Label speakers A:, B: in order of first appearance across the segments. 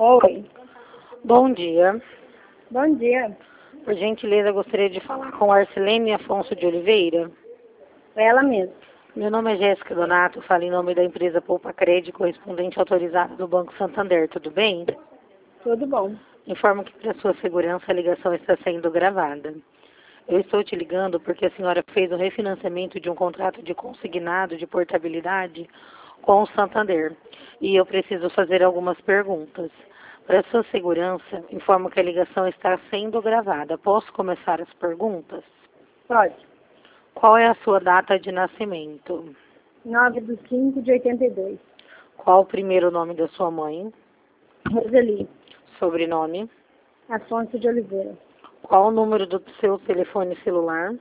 A: Oi,
B: Bom dia.
A: bom dia.
B: Por gentileza, gostaria de falar com Arcelene Afonso de Oliveira.
A: Ela mesma.
B: Meu nome é Jéssica Donato, falo em nome da empresa Poupa Crédito, correspondente autorizado do Banco Santander. Tudo bem?
A: Tudo bom?
B: Informo que, para sua segurança, a ligação está sendo gravada. Eu estou te ligando porque a senhora fez o refinanciamento de um contrato de consignado de portabilidade com o Santander. E eu preciso fazer algumas perguntas. Para sua segurança, informo que a ligação está sendo gravada. Posso começar as perguntas?
A: Pode.
B: Qual é a sua data de nascimento?
A: 9/5/82.
B: Qual o primeiro nome da sua mãe?
A: Roseli.
B: Sobrenome?
A: Afonso de Oliveira.
B: Qual o número do seu telefone celular?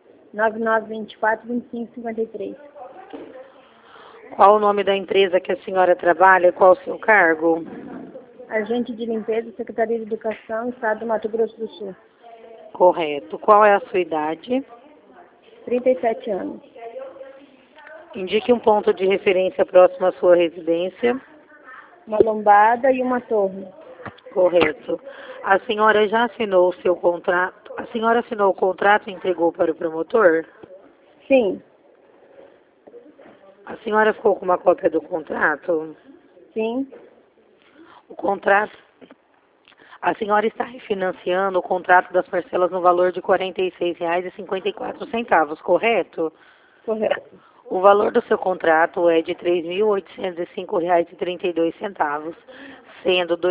A: 9924-2553.
B: Qual o nome da empresa que a senhora trabalha? Qual o seu cargo?
A: Agente de limpeza, Secretaria de Educação, Estado do Mato Grosso do Sul.
B: Correto. Qual é a sua idade?
A: 37 anos.
B: Indique um ponto de referência próximo à sua residência.
A: Uma lombada e uma torre.
B: Correto. A senhora já assinou o seu contrato? A senhora assinou o contrato e entregou para o promotor?
A: Sim.
B: A senhora ficou com uma cópia do contrato?
A: Sim.
B: O contrato. A senhora está refinanciando o contrato das parcelas no valor de R$ 46,54, correto?
A: Correto.
B: O valor do seu contrato é de R$ 3.805,32, sendo R$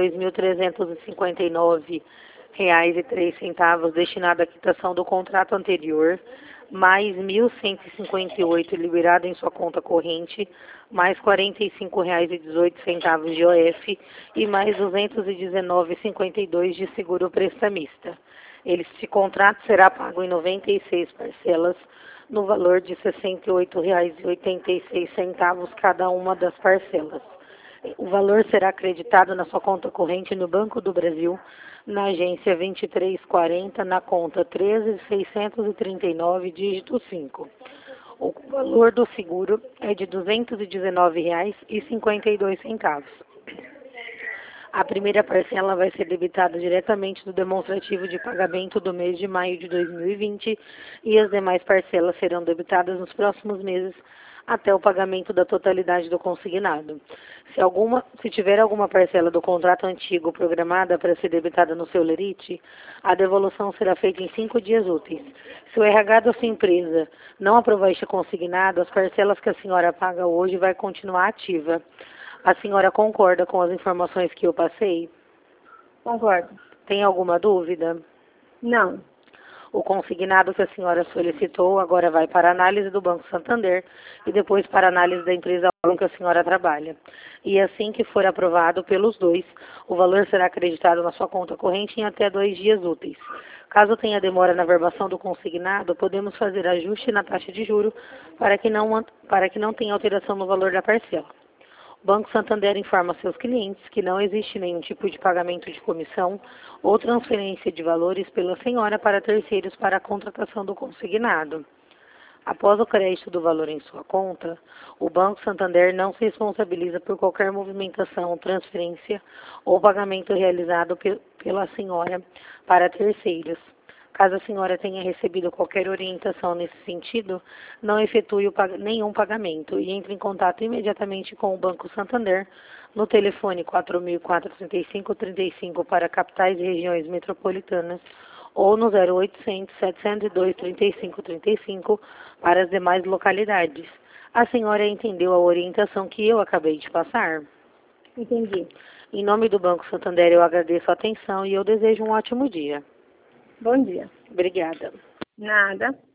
B: 2.359,03 destinado à quitação do contrato anterior, mais R$ 1.158 liberado em sua conta corrente, mais R$ 45,18 de OF e mais R$ 219,52 de seguro prestamista. Este contrato será pago em 96 parcelas, no valor de R$ 68,86 cada uma das parcelas. O valor será acreditado na sua conta corrente no Banco do Brasil, na agência 2340, na conta 13.639, dígito 5. O valor do seguro é de R$ 219,52. A primeira parcela vai ser debitada diretamente do demonstrativo de pagamento do mês de maio de 2020 e as demais parcelas serão debitadas nos próximos meses até o pagamento da totalidade do consignado. Se tiver alguma parcela do contrato antigo programada para ser debitada no seu lerite, a devolução será feita em 5 dias úteis. Se o RH da sua empresa não aprovar este consignado, as parcelas que a senhora paga hoje vai continuar ativa. A senhora concorda com as informações que eu passei?
A: Concordo.
B: Tem alguma dúvida?
A: Não.
B: O consignado que a senhora solicitou agora vai para a análise do Banco Santander e depois para a análise da empresa com que a senhora trabalha. E assim que for aprovado pelos dois, o valor será acreditado na sua conta corrente em até 2 dias úteis. Caso tenha demora na verbação do consignado, podemos fazer ajuste na taxa de juro para que não tenha alteração no valor da parcela. O Banco Santander informa seus clientes que não existe nenhum tipo de pagamento de comissão ou transferência de valores pela senhora para terceiros para a contratação do consignado. Após o crédito do valor em sua conta, o Banco Santander não se responsabiliza por qualquer movimentação, transferência ou pagamento realizado pela senhora para terceiros. Caso a senhora tenha recebido qualquer orientação nesse sentido, não efetue nenhum pagamento e entre em contato imediatamente com o Banco Santander no telefone 4.435-35 para capitais e regiões metropolitanas ou no 0800 702 3535 para as demais localidades. A senhora entendeu a orientação que eu acabei de passar?
A: Entendi.
B: Em nome do Banco Santander, eu agradeço a atenção e eu desejo um ótimo dia.
A: Bom dia.
B: Obrigada.
A: Nada.